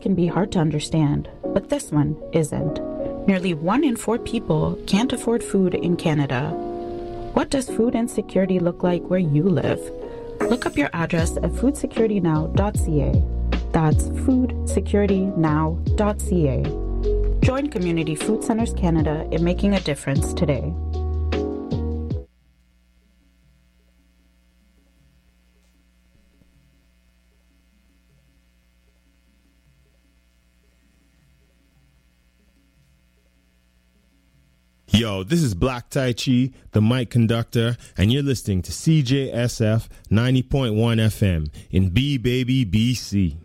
can be hard to understand, but this one isn't. Nearly 1 in 4 people can't afford food in Canada. What does food insecurity look like where you live? Look up your address at foodsecuritynow.ca. That's foodsecuritynow.ca. Join Community Food Centers Canada in making a difference today. Yo, this is Black Tai Chi, the mic conductor, and you're listening to CJSF 90.1 FM in B-Baby, BC.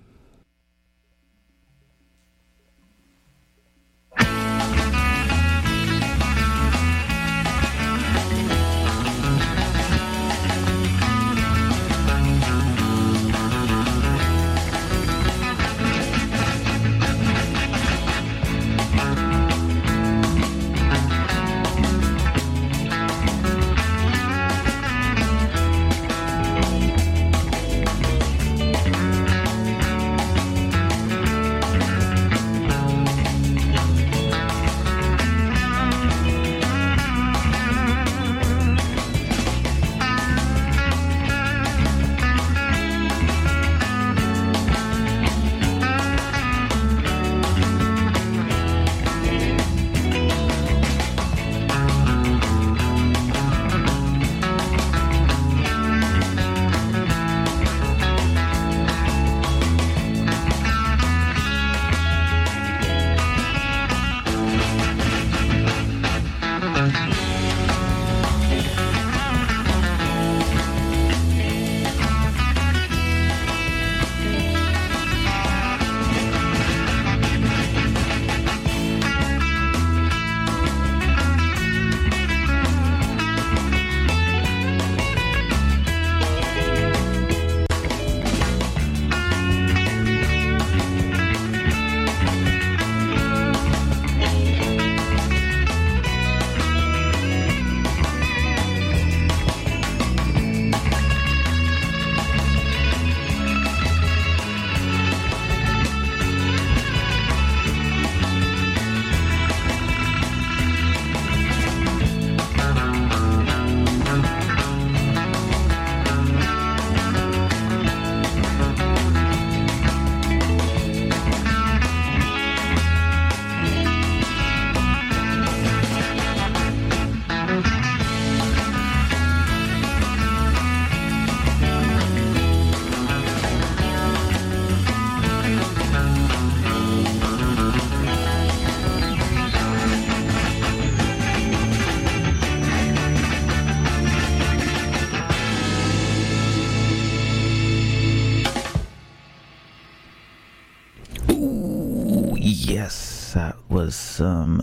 Some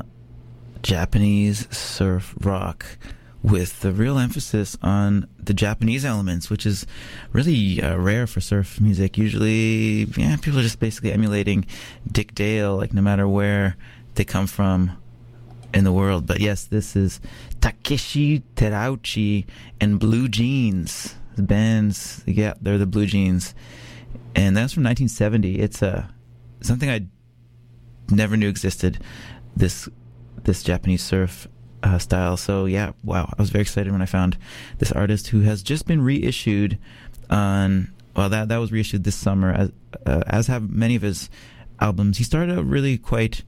Japanese surf rock with the real emphasis on the Japanese elements, which is really rare for surf music. Usually, people are just basically emulating Dick Dale, like no matter where they come from in the world. But yes, this is Takeshi Terauchi and Blue Jeans. The bands, yeah, they're the Blue Jeans. And that's from 1970. It's something I never knew existed. This Japanese surf style. So yeah, wow, I was very excited when I found this artist who has just been reissued on. Well, that was reissued this summer, as have many of his albums. He started out really quite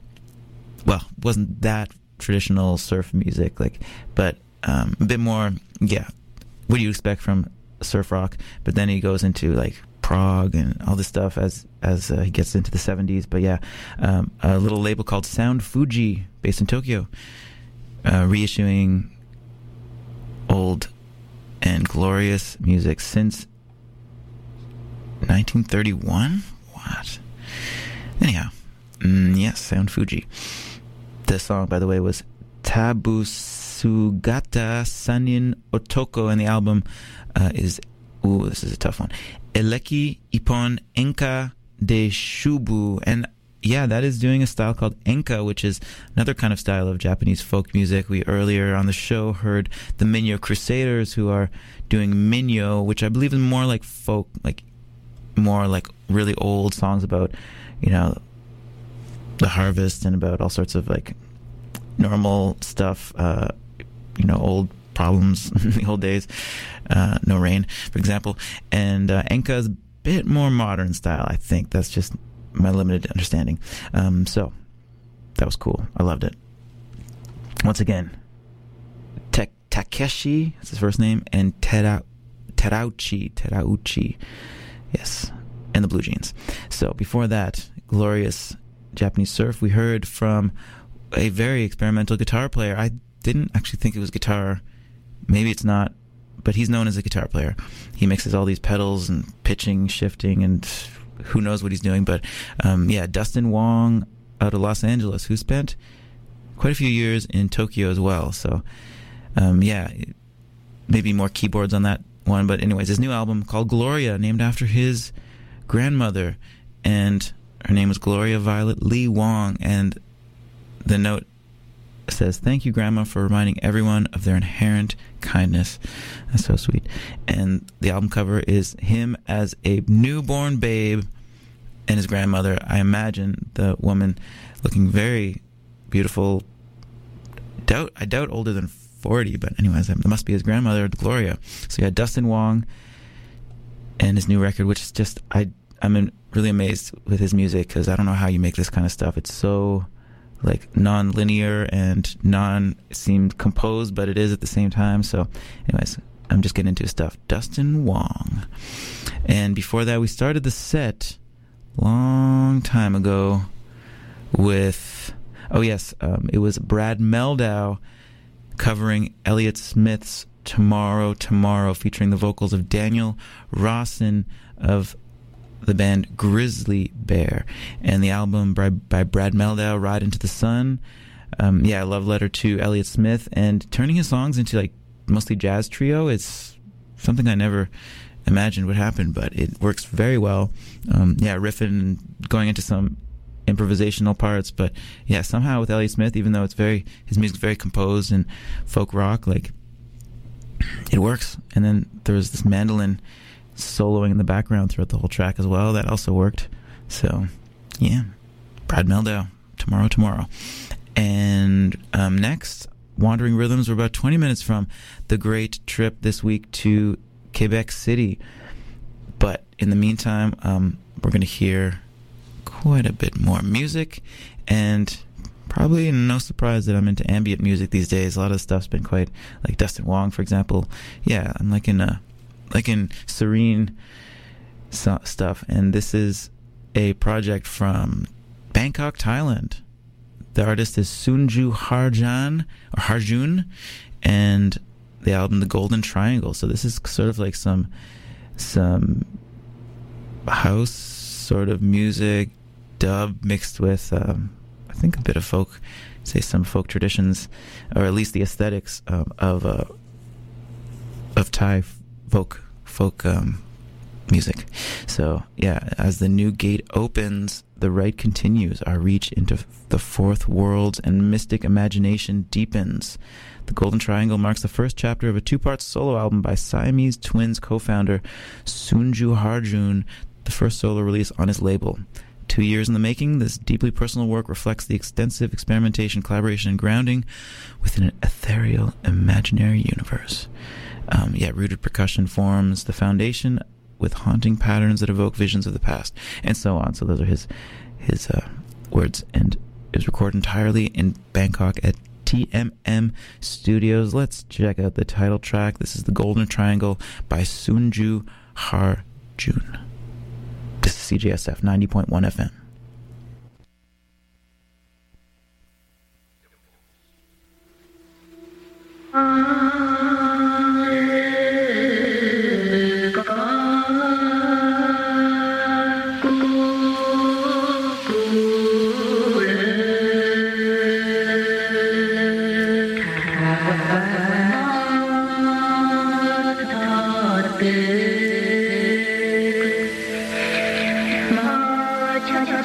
wasn't that traditional surf music, but a bit more. Yeah, what do you expect from surf rock? But then he goes into prog and all this stuff as he gets into the 70s. But yeah, a little label called Sound Fuji, based in Tokyo, reissuing old and glorious music since 1931. What? Anyhow, yes, Sound Fuji. The song, by the way, was Tabusugata Sanin Otoko, and the album is, this is a tough one, Eleki Ippon Enka de Shubu. And yeah, that is doing a style called enka, which is another kind of style of Japanese folk music. We earlier on the show heard the Minyo Crusaders, who are doing minyo, which I believe is more like folk, more like really old songs about, you know, the harvest and about all sorts of like normal stuff, you know, old problems in the old days, no rain, for example. And Enka's a bit more modern style, I think. That's just my limited understanding. So that was cool. I loved it. Once again, Takeshi, that's his first name, and Terauchi, yes, and the Blue Jeans. So before that, glorious Japanese surf, we heard from a very experimental guitar player. I didn't actually think it was guitar. Maybe it's not, but he's known as a guitar player. He mixes all these pedals and pitching, shifting, and who knows what he's doing. But yeah, Dustin Wong out of Los Angeles, who spent quite a few years in Tokyo as well. So yeah, maybe more keyboards on that one. But anyways, his new album called Gloria, named after his grandmother, and her name was Gloria Violet Lee Wong. And the note says, "Thank you, Grandma, for reminding everyone of their inherent kindness." That's so sweet. And the album cover is him as a newborn babe and his grandmother. I imagine the woman looking very beautiful. I doubt older than 40, but anyways, it must be his grandmother, Gloria. So yeah, Dustin Wong and his new record, which is just, I'm really amazed with his music, because I don't know how you make this kind of stuff. It's so like non-linear and seemed composed, but it is at the same time. So anyways, I'm just getting into his stuff. Dustin Wong. And before that, we started the set long time ago with, it was Brad Meldau covering Elliott Smith's Tomorrow, Tomorrow, featuring the vocals of Daniel Rawson of the band Grizzly Bear. And the album by Brad Meldau, Ride Into the Sun. Yeah, love letter to Elliott Smith, and turning his songs into like mostly jazz trio. It's something I never imagined would happen, but it works very well. Yeah, riffing and going into some improvisational parts, but yeah, somehow with Elliott Smith, even though his music's very composed and folk rock, like it works. And then there was this mandolin soloing in the background throughout the whole track as well. That also worked. So yeah, Brad Meldau, Tomorrow, Tomorrow. And next, Wandering Rhythms. We're about 20 minutes from the great trip this week to Quebec City. But in the meantime, we're going to hear quite a bit more music, and probably no surprise that I'm into ambient music these days. A lot of stuff's been quite, like Dustin Wong, for example. Yeah, I'm like in serene stuff, and this is a project from Bangkok, Thailand. The artist is Sunju Harjun, and the album The Golden Triangle. So this is sort of like some house sort of music, dub mixed with I think a bit of folk, say some folk traditions, or at least the aesthetics of Thai folk music. So yeah, as the new gate opens, the rite continues. Our reach into the fourth worlds and mystic imagination deepens. The Golden Triangle marks the first chapter of a two-part solo album by Siamese Twins co-founder Sunju Harjun, the first solo release on his label. 2 years in the making, this deeply personal work reflects the extensive experimentation, collaboration, and grounding within an ethereal, imaginary universe. Rooted percussion forms the foundation with haunting patterns that evoke visions of the past, and so on. So those are his words, and it was recorded entirely in Bangkok at TMM Studios. Let's check out the title track. This is The Golden Triangle by Sunju Harjun. This is CJSF 90.1 FM. cha cha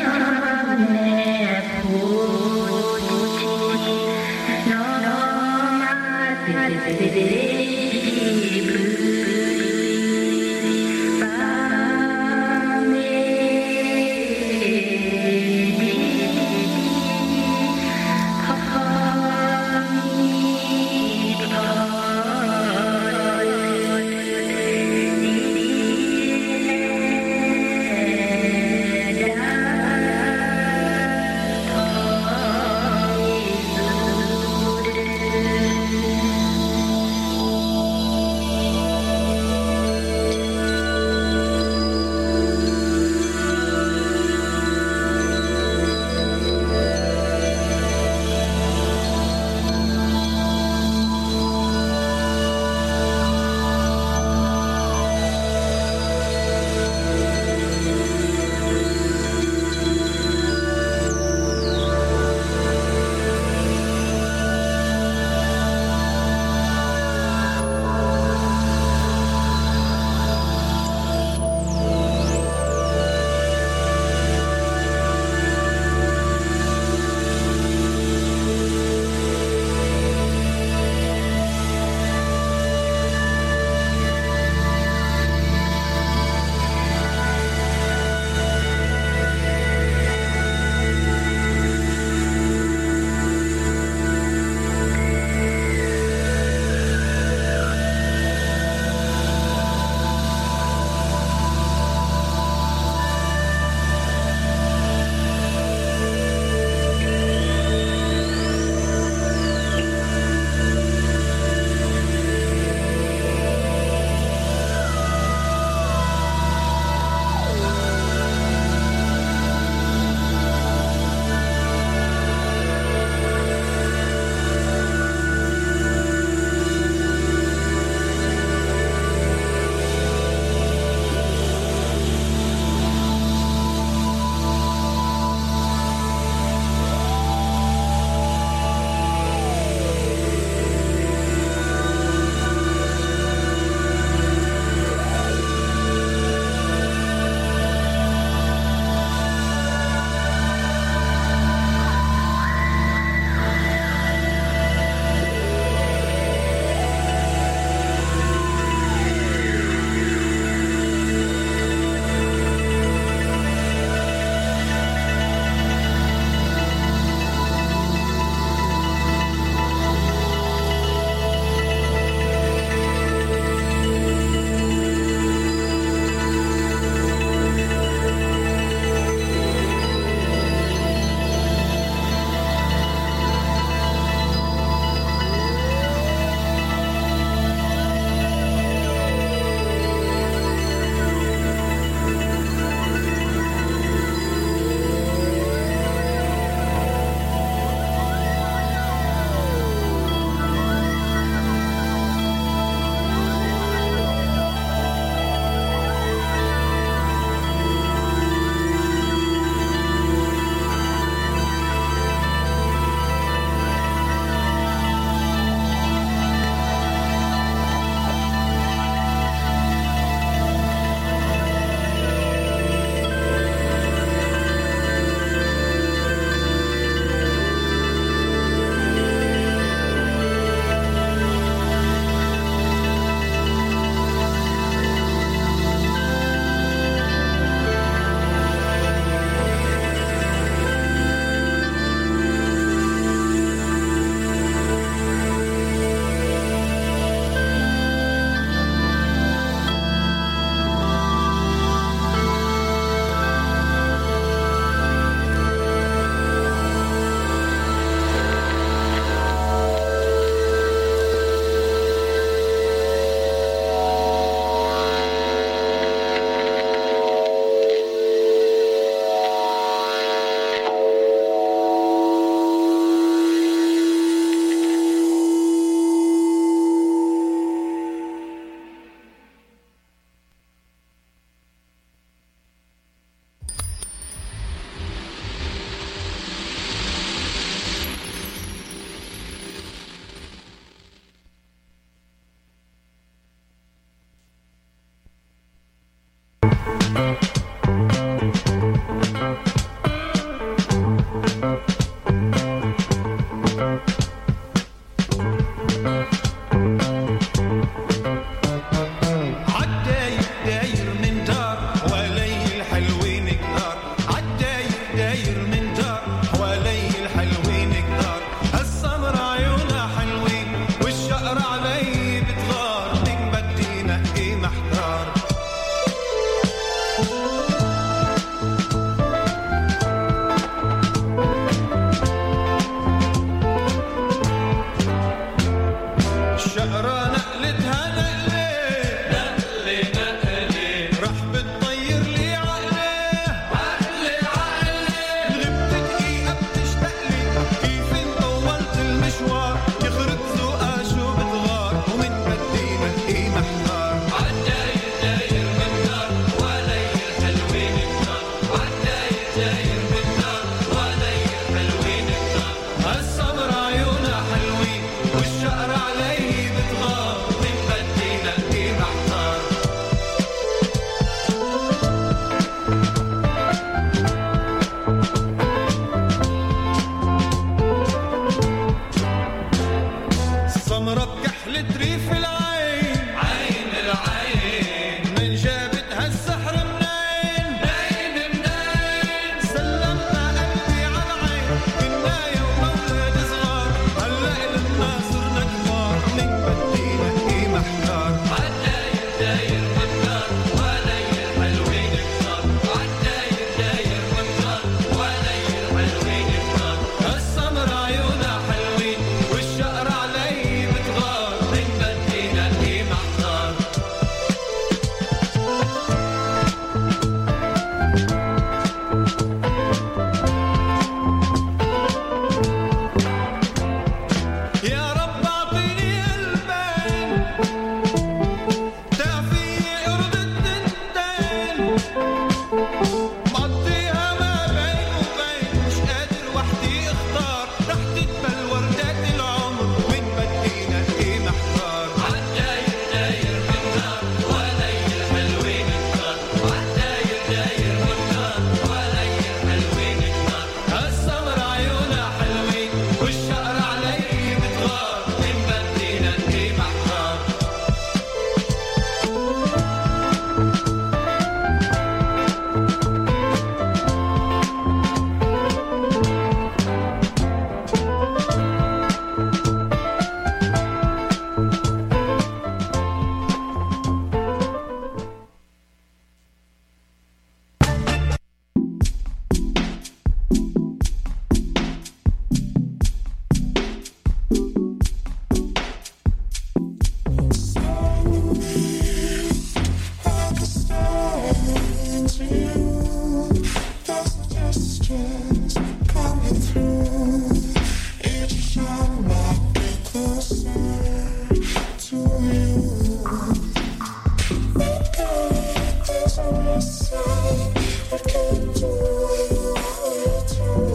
What can you do?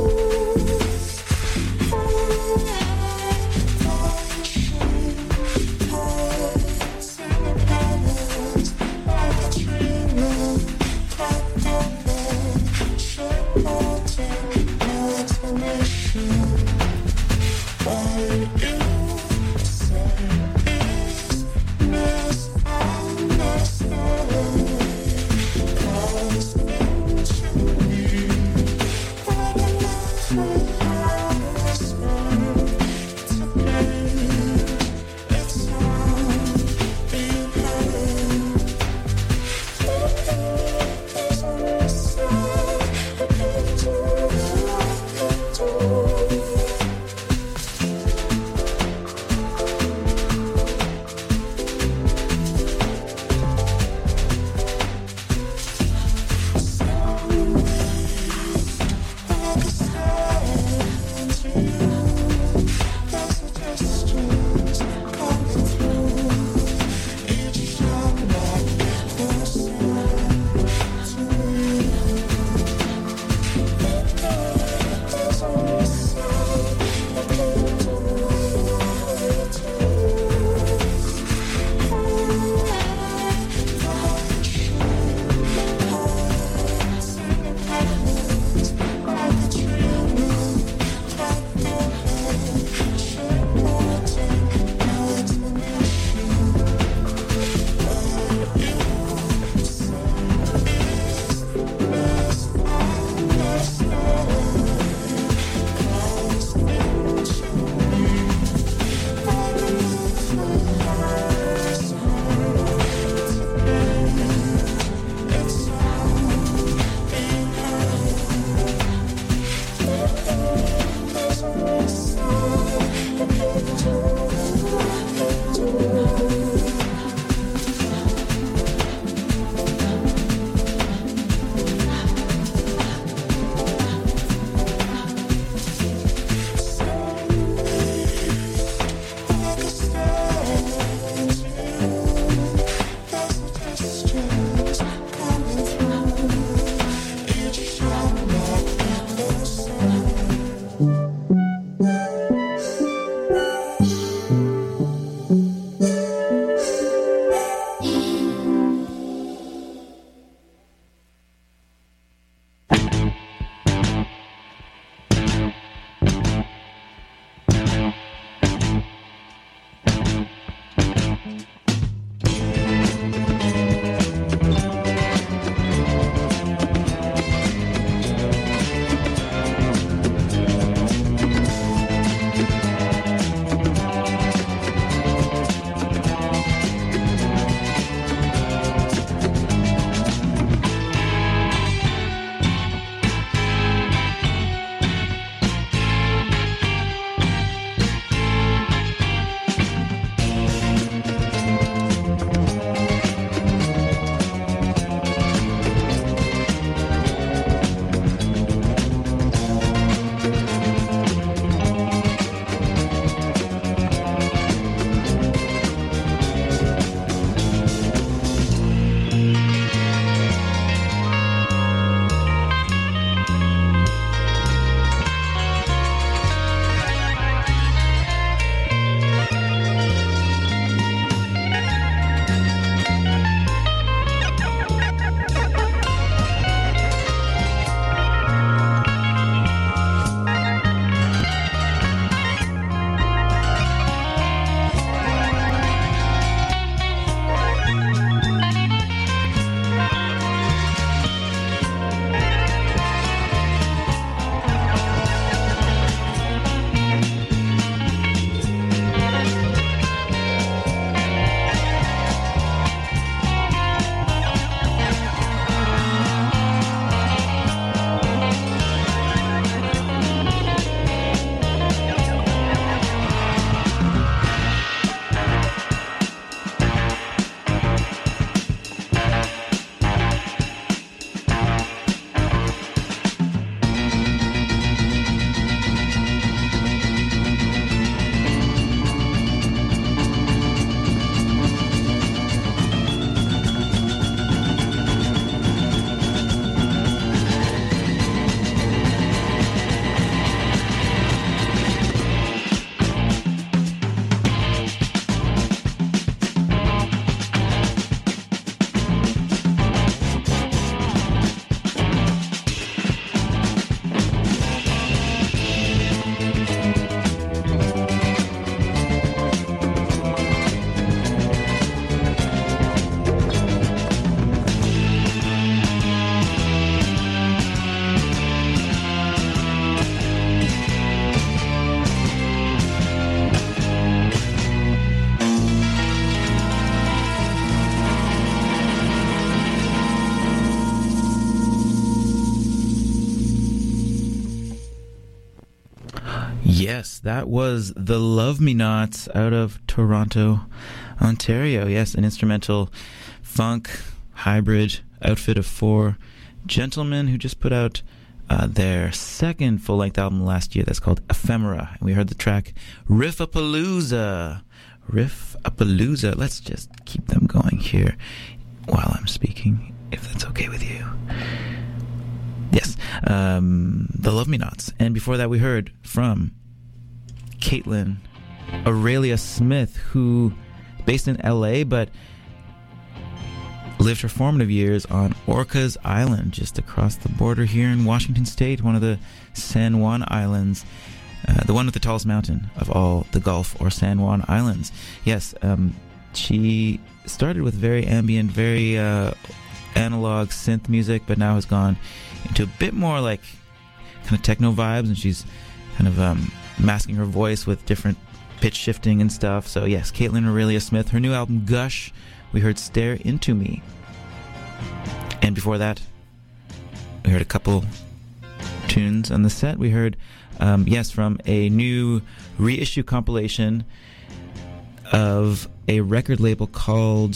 Yes, that was the Love Me Nots out of Toronto, Ontario. Yes, an instrumental funk hybrid outfit of four gentlemen who just put out their second full-length album last year that's called Ephemera. And we heard the track Riffapalooza. Riffapalooza. Let's just keep them going here while I'm speaking, if that's okay with you. Yes, the Love Me Nots. And before that we heard from Caitlin Aurelia Smith, who based in LA but lived her formative years on Orcas Island, just across the border here in Washington State, one of the San Juan Islands, the one with the tallest mountain of all the Gulf or San Juan Islands. Yes, she started with very ambient, very analog synth music, but now has gone into a bit more like kind of techno vibes, and she's kind of masking her voice with different pitch shifting and stuff. So yes, Caitlin Aurelia Smith, her new album Gush, we heard Stare Into Me. And before that, we heard a couple tunes on the set. We heard, from a new reissue compilation of a record label called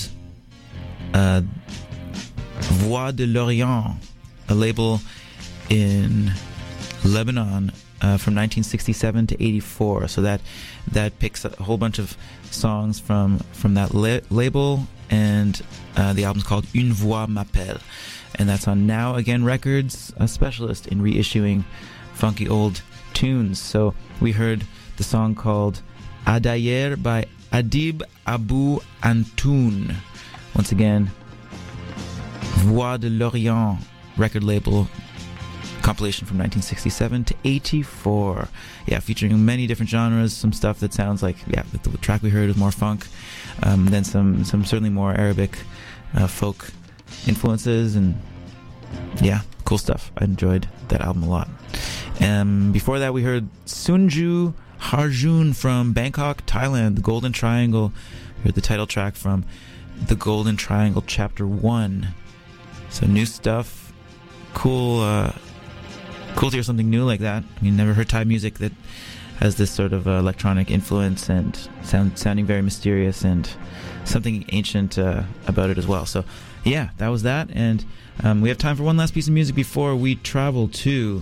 Voix de l'Orient, a label in Lebanon from 1967 to 84. So that picks a whole bunch of songs from that label, and the album's called Une Voix m'appelle, and that's on Now Again Records, a specialist in reissuing funky old tunes. So we heard the song called Adayer by Adib Abu Antoun. Once again, Voix de l'Orient record label, compilation from 1967 to 84. Yeah, featuring many different genres, some stuff that sounds like, the track we heard is more funk, then some certainly more Arabic folk influences, and yeah, cool stuff. I enjoyed that album a lot. Before that we heard Sunju Harjun from Bangkok, Thailand, the Golden Triangle. We heard the title track from the Golden Triangle Chapter 1. So new stuff, cool to hear something new like that. I mean, never heard Thai music that has this sort of electronic influence and sounding very mysterious and something ancient about it as well. So yeah, that was that. And we have time for one last piece of music before we travel to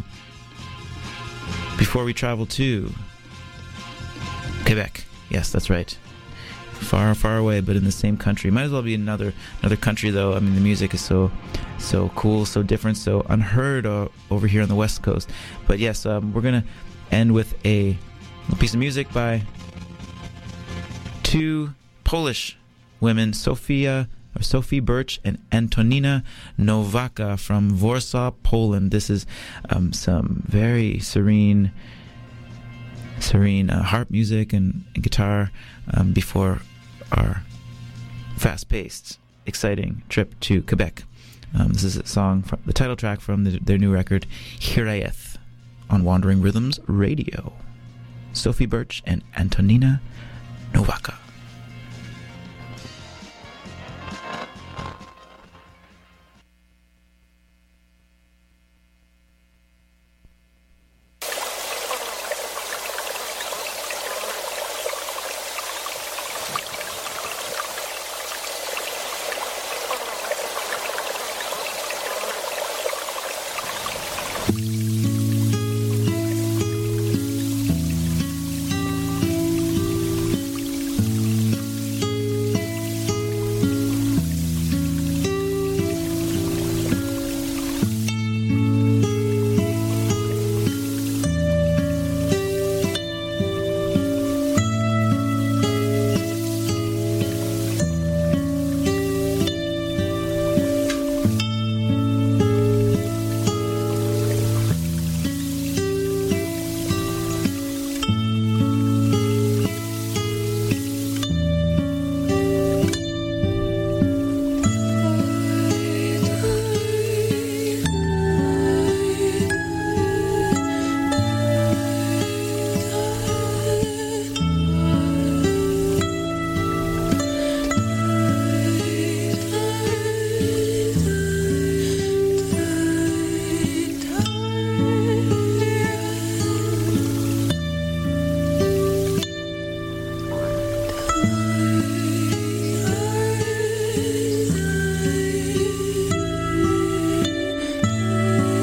Quebec. Yes, that's right. Far, far away, but in the same country. Might as well be another country, though. I mean, the music is so cool, so different, so unheard over here on the West Coast. But yes, we're gonna end with a piece of music by two Polish women, Sophie Birch and Antonina Nowaka from Warsaw, Poland. This is some very serene harp music and guitar before our fast-paced, exciting trip to Quebec. This is a song from the title track from their new record, Hiraeth, on Wandering Rhythms Radio. Sophie Birch and Antonina Nowaka.